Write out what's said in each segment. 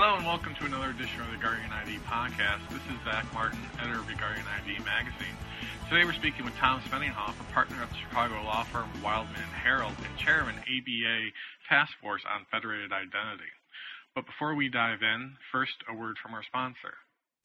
Hello and welcome to another edition of the Guardian ID podcast. This is Zach Martin, editor of the Guardian ID magazine. Today we're speaking with Tom Speninghoff, a partner at the Chicago law firm Wildman & Harold and chairman ABA Task Force on Federated Identity. But before we dive in, first a word from our sponsor.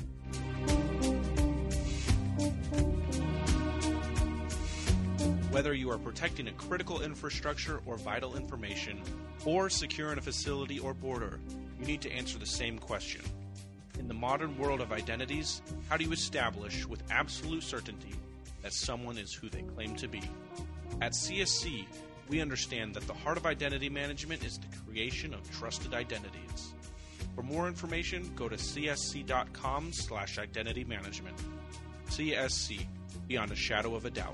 Whether you are protecting a critical infrastructure or vital information, or securing a facility or border, you need to answer the same question. In the modern world of identities, how do you establish with absolute certainty that someone is who they claim to be? At CSC, we understand that the heart of identity management is the creation of trusted identities. For more information, go to csc.com/identity management. CSC, beyond a shadow of a doubt.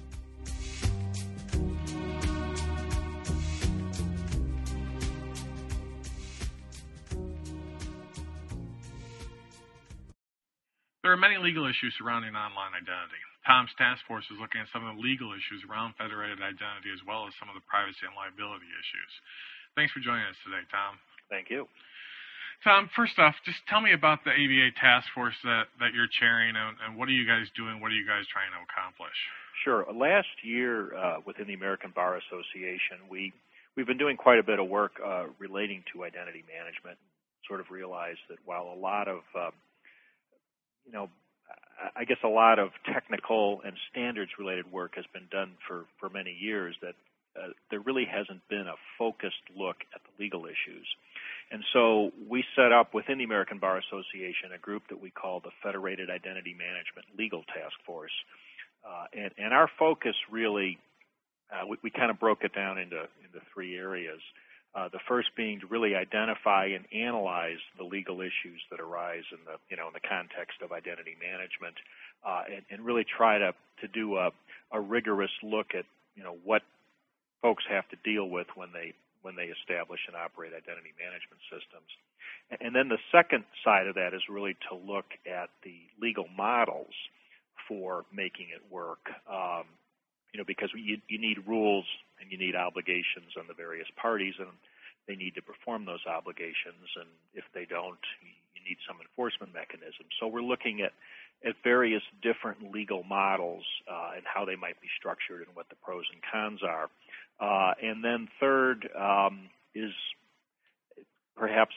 There are many legal issues surrounding online identity. Tom's task force is looking at some of the legal issues around federated identity as well as some of the privacy and liability issues. Thanks for joining us today, Tom. Thank you. Tom, first off, just tell me about the ABA task force that you're chairing and what are you guys doing? What are you guys trying to accomplish? Sure. Last year, within the American Bar Association, we've been doing quite a bit of work relating to identity management. Sort of realized that while a lot of I guess a lot of technical and standards-related work has been done for many years, that there really hasn't been a focused look at the legal issues. And so we set up within the American Bar Association a group that we call the Federated Identity Management Legal Task Force. And our focus really, we kind of broke it down into three areas. The first being to really identify and analyze the legal issues that arise in the context of identity management, and really try to do a rigorous look at what folks have to deal with when they establish and operate identity management systems. And then the second side of that is really to look at the legal models for making it work. Because you need rules and you need obligations on the various parties, and they need to perform those obligations, and if they don't, you need some enforcement mechanism. So we're looking at various different legal models and how they might be structured and what the pros and cons are. And then third is perhaps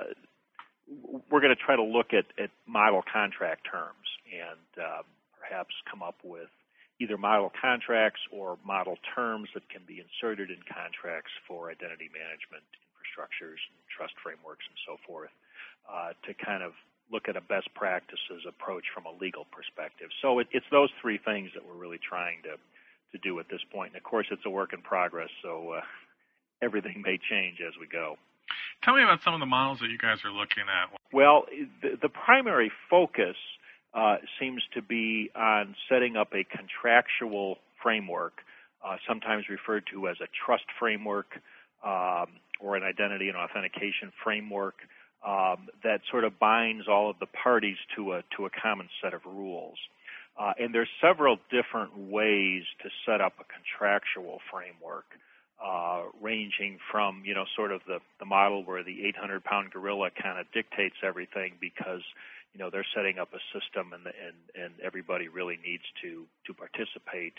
we're going to try to look at model contract terms and perhaps come up with either model contracts or model terms that can be inserted in contracts for identity management infrastructures and trust frameworks and so forth, to kind of look at a best practices approach from a legal perspective. So it's those three things that we're really trying to do at this point. And of course, it's a work in progress, so everything may change as we go. Tell me about some of the models that you guys are looking at. Well, the primary focus seems to be on setting up a contractual framework, sometimes referred to as a trust framework or an identity and authentication framework that sort of binds all of the parties to a common set of rules. And there's several different ways to set up a contractual framework, ranging from sort of the model where the 800-pound gorilla kind of dictates everything because they're setting up a system and everybody really needs to participate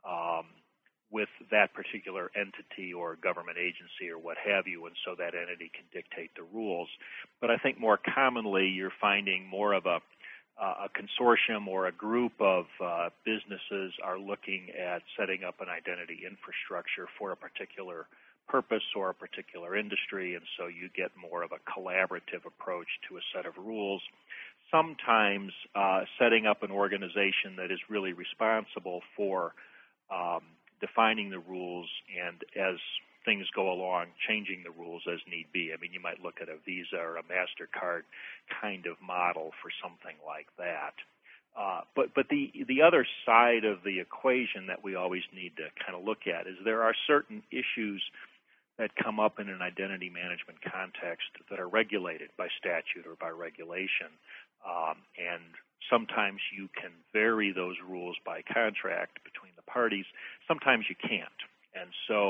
with that particular entity or government agency or what have you, and so that entity can dictate the rules. But I think more commonly you're finding more of a consortium or a group of businesses are looking at setting up an identity infrastructure for a particular purpose or a particular industry, and so you get more of a collaborative approach to a set of rules. Sometimes setting up an organization that is really responsible for defining the rules and, as things go along, changing the rules as need be. I mean, you might look at a Visa or a MasterCard kind of model for something like that. But the other side of the equation that we always need to kind of look at is there are certain issues that come up in an identity management context that are regulated by statute or by regulation. And sometimes you can vary those rules by contract between the parties. Sometimes you can't. And so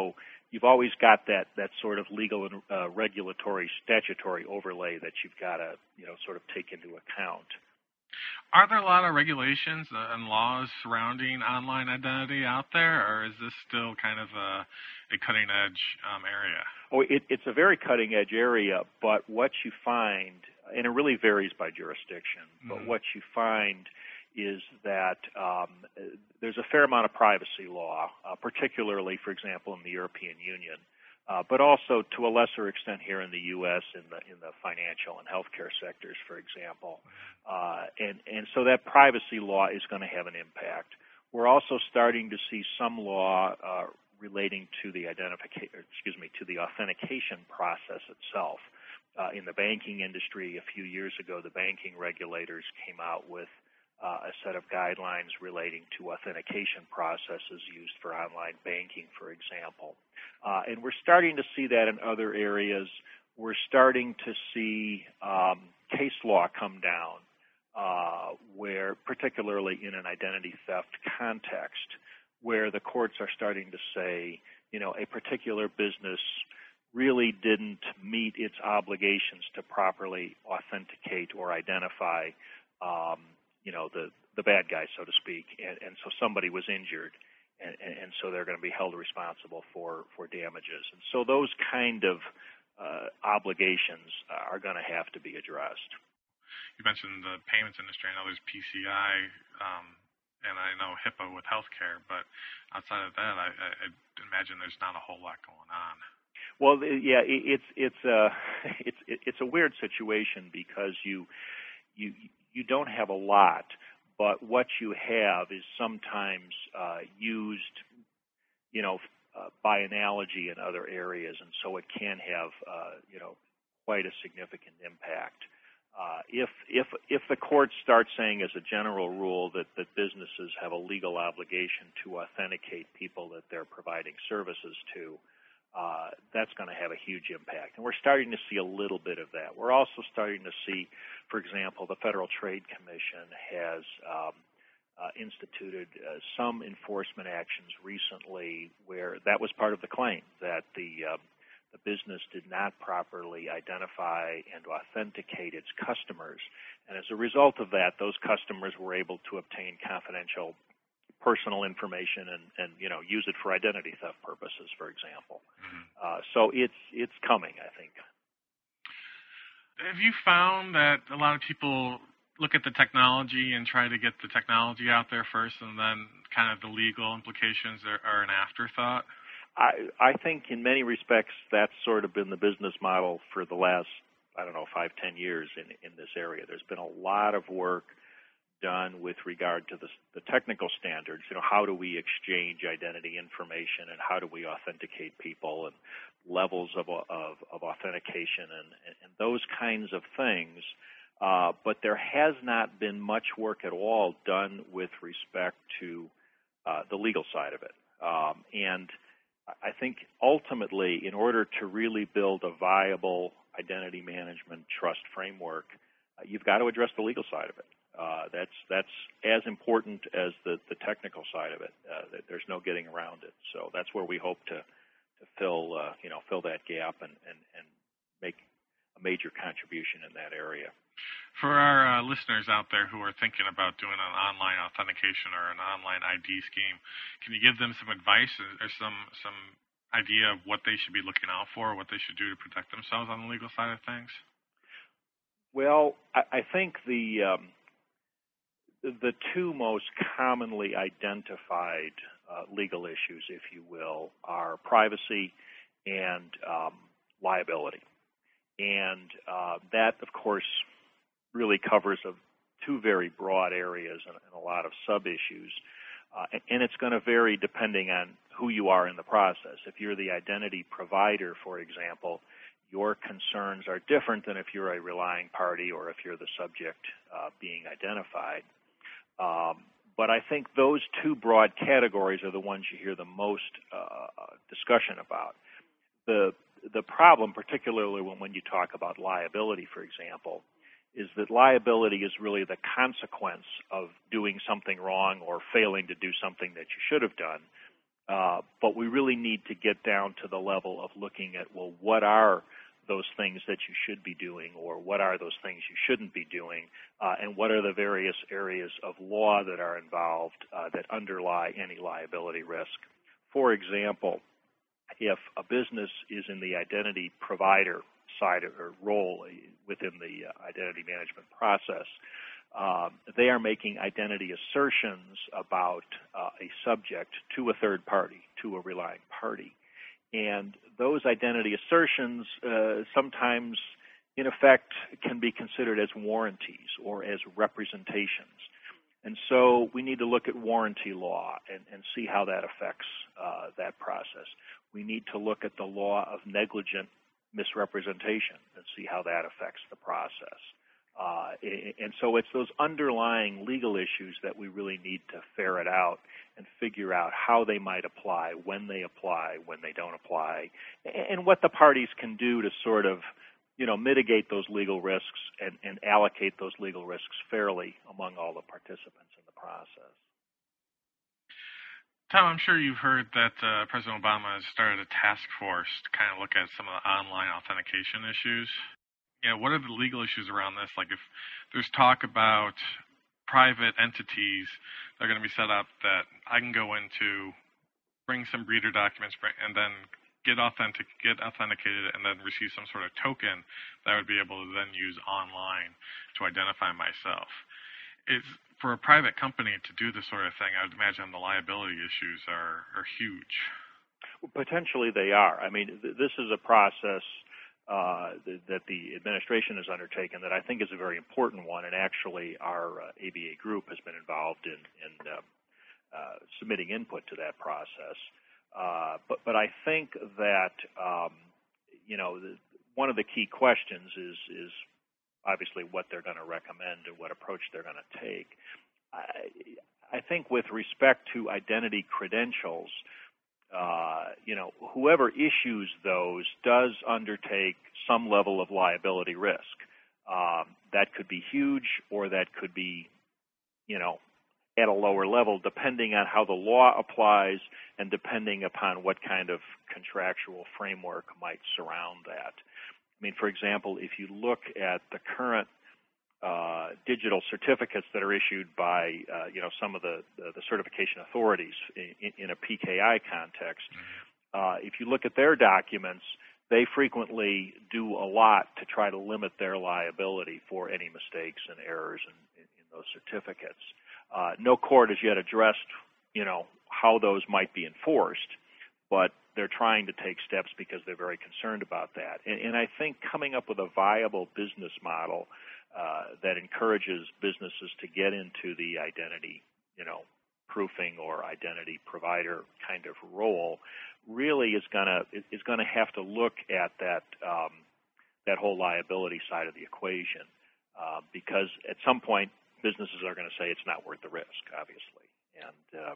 you've always got that sort of legal and regulatory statutory overlay that you've got to sort of take into account. Are there a lot of regulations and laws surrounding online identity out there, or is this still kind of a cutting-edge area? Oh, it's a very cutting-edge area, but what you find, and it really varies by jurisdiction, but what you find is that there's a fair amount of privacy law, particularly, for example, in the European Union, but also to a lesser extent here in the U.S. in the financial and healthcare sectors, for example. And so that privacy law is going to have an impact. We're also starting to see some law relating to the authentication process itself. In the banking industry, a few years ago, the banking regulators came out with a set of guidelines relating to authentication processes used for online banking, for example. And we're starting to see that in other areas. We're starting to see case law come down, where, particularly in an identity theft context, where the courts are starting to say, a particular business really didn't meet its obligations to properly authenticate or identify the bad guy, so to speak, and so somebody was injured, and so they're going to be held responsible for damages. And so those kind of obligations are going to have to be addressed. You mentioned the payments industry. I know there's PCI, and I know HIPAA with healthcare, but outside of that, I imagine there's not a whole lot going on. Well, yeah, it's a weird situation because you don't have a lot, but what you have is sometimes used, by analogy in other areas, and so it can have, quite a significant impact. If the courts start saying as a general rule that businesses have a legal obligation to authenticate people that they're providing services to, that's going to have a huge impact. And we're starting to see a little bit of that. We're also starting to see, for example, the Federal Trade Commission has instituted some enforcement actions recently where that was part of the claim, that the business did not properly identify and authenticate its customers. And as a result of that, those customers were able to obtain confidential personal information and use it for identity theft purposes, for example. So it's coming, I think. Have you found that a lot of people look at the technology and try to get the technology out there first, and then kind of the legal implications are an afterthought? I think in many respects that's sort of been the business model for the last, 5-10 years in this area. There's been a lot of work done with regard to the technical standards. How do we exchange identity information, and how do we authenticate people, and levels of authentication, and those kinds of things. But there has not been much work at all done with respect to the legal side of it. And I think ultimately, in order to really build a viable identity management trust framework, you've got to address the legal side of it. That's as important as the technical side of it. There's no getting around it. So that's where we hope to fill that gap and make a major contribution in that area. For our listeners out there who are thinking about doing an online authentication or an online ID scheme, can you give them some advice or some idea of what they should be looking out for, what they should do to protect themselves on the legal side of things? Well, I think the two most commonly identified legal issues, if you will, are privacy and liability. And that, of course, really covers two very broad areas and a lot of sub-issues. And it's going to vary depending on who you are in the process. If you're the identity provider, for example, your concerns are different than if you're a relying party or if you're the subject being identified. But I think those two broad categories are the ones you hear the most discussion about. The problem, particularly when you talk about liability, for example, is that liability is really the consequence of doing something wrong or failing to do something that you should have done. But we really need to get down to the level of looking at, well, what are those things that you should be doing, or what are those things you shouldn't be doing, and what are the various areas of law that are involved that underlie any liability risk. For example, if a business is in the identity provider side or role within the identity management process, they are making identity assertions about a subject to a third party, to a relying party. And those identity assertions sometimes, in effect, can be considered as warranties or as representations. And so we need to look at warranty law and see how that affects that process. We need to look at the law of negligent misrepresentation and see how that affects the process. And so it's those underlying legal issues that we really need to ferret out and figure out how they might apply, when they don't apply, and what the parties can do to sort of, mitigate those legal risks and allocate those legal risks fairly among all the participants in the process. Tom, I'm sure you've heard that President Obama has started a task force to kind of look at some of the online authentication issues. What are the legal issues around this? Like, if there's talk about private entities that are going to be set up that I can go into, bring some reader documents, and then get authenticated, and then receive some sort of token that I would be able to then use online to identify myself. For a private company to do this sort of thing, I would imagine the liability issues are huge. Well, potentially they are. I mean, this is a process that the administration has undertaken that I think is a very important one, and actually our ABA group has been involved in submitting input to that process. But I think that one of the key questions is obviously what they're going to recommend and what approach they're going to take. I think with respect to identity credentials, whoever issues those does undertake some level of liability risk. That could be huge, or that could be, at a lower level, depending on how the law applies and depending upon what kind of contractual framework might surround that. I mean, for example, if you look at the current digital certificates that are issued by, some of the certification authorities in a PKI context, if you look at their documents, they frequently do a lot to try to limit their liability for any mistakes and errors in those certificates. No court has yet addressed, how those might be enforced, but they're trying to take steps because they're very concerned about that. And I think coming up with a viable business model that encourages businesses to get into the identity, proofing or identity provider kind of role really is going to have to look at that whole liability side of the equation, because at some point businesses are going to say it's not worth the risk, obviously, and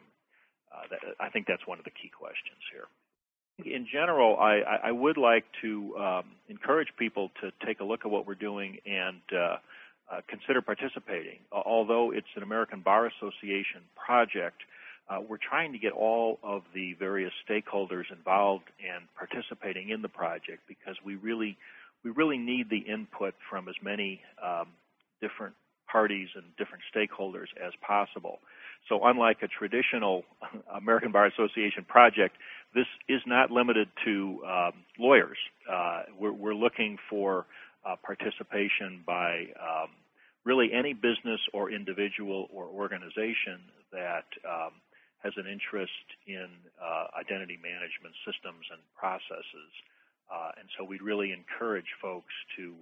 I think that's one of the key questions here. In general, I would like to encourage people to take a look at what we're doing and consider participating. Although it's an American Bar Association project, we're trying to get all of the various stakeholders involved and participating in the project because we really need the input from as many different parties and different stakeholders as possible. So unlike a traditional American Bar Association project, this is not limited to lawyers. We're looking for participation by really any business or individual or organization that has an interest in identity management systems and processes. And so we'd really encourage folks to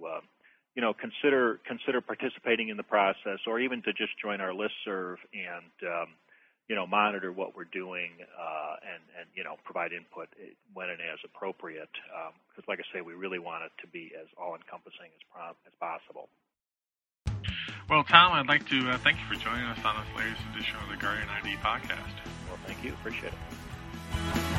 consider participating in the process, or even to just join our listserv and monitor what we're doing and provide input when and as appropriate. Because, like I say, we really want it to be as all-encompassing as possible. Well, Tom, I'd like to thank you for joining us on this latest edition of the Guardian ID podcast. Well, thank you. Appreciate it.